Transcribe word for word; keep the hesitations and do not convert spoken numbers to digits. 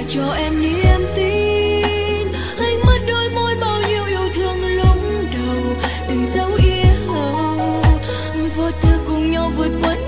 cho em niềm tin. Anh mất đôi môi bao nhiêu yêu thương lúc đầu, từng dấu yêu vô tư cùng nhau vượt qua